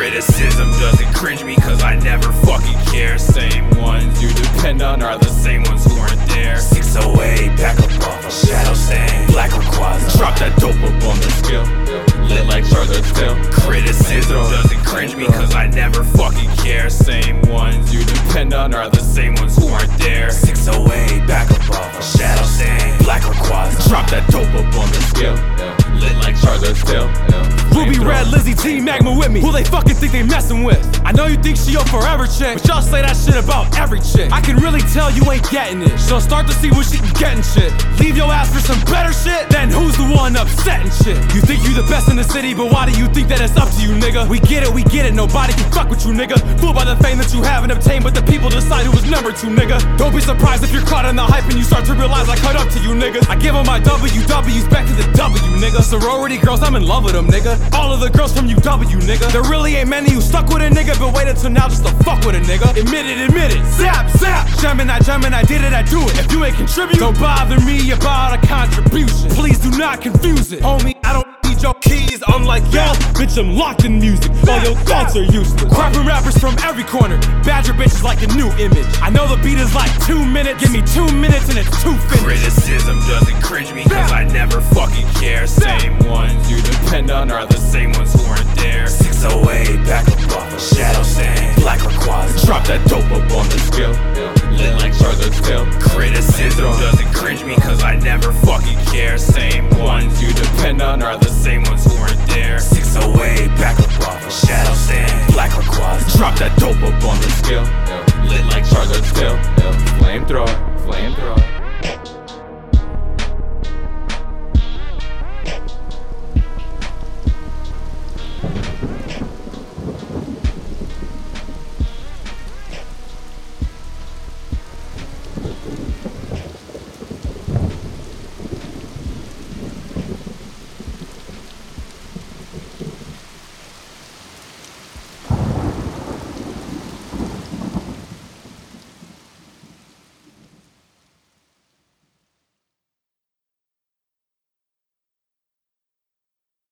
Criticism doesn't cringe me cause I never fucking care. Same ones you depend on are the same ones who aren't there. 608, back up off a shadow stain. Black Rayquaza, drop that dope up on the skill. Lit like Charlottesville. Criticism doesn't cringe me cause I never fucking care. Same ones you depend on are the same ones who aren't there. 608, back up off a shadow stain. Black Rayquaza, drop that dope up on the skill. Lit like Charlottesville. Ruby Red, Lizzie T, Magma with me. Who they fucking think they messin' with? I know you think she your forever chick, but y'all say that shit about every chick. I can really tell you ain't getting it, so start to see what she can get and shit. Leave your ass for some better shit, then who's the one upsetting shit? You think you the best in the city, but why do you think that it's up to you, nigga? We get it, nobody can fuck with you, nigga. Fooled by the fame that you haven't obtained, but the people decide who is number two, nigga. Don't be surprised if you're caught in the hype and you start to realize I cut up to you, niggas. I give them my WWs back to the W, nigga. Sorority girls, I'm in love with them, nigga. All of the girls from UW, nigga. There really ain't many who stuck with a nigga, but wait until now just to fuck with a nigga. Admit it, zap, zap. Gemini, did it, I do it. If you ain't contribute, don't bother me about a contribution. Please do not confuse it, homie. I don't need your keys, unlike y'all. Bitch, I'm locked in music. All your thoughts are useless. Crapping rappers from every corner. Badger bitches like a new image. I know the beat is like 2 minutes. Give me 2 minutes and it's 2 finished. Criticism doesn't cringe me cause I never fucking care. Same ones you depend on are the same ones who aren't there. 608, back up off a shadow stain. Black Rayquaza, drop that dope up on the skill. Lit like Charlottesville. Criticism doesn't cringe me cause I never fucking care. Same ones you depend on are the same ones who aren't there. 608, back up off a shadow stain. Black Rayquaza, drop that dope up on the skill. Lit like Charlottesville. Flamethrower.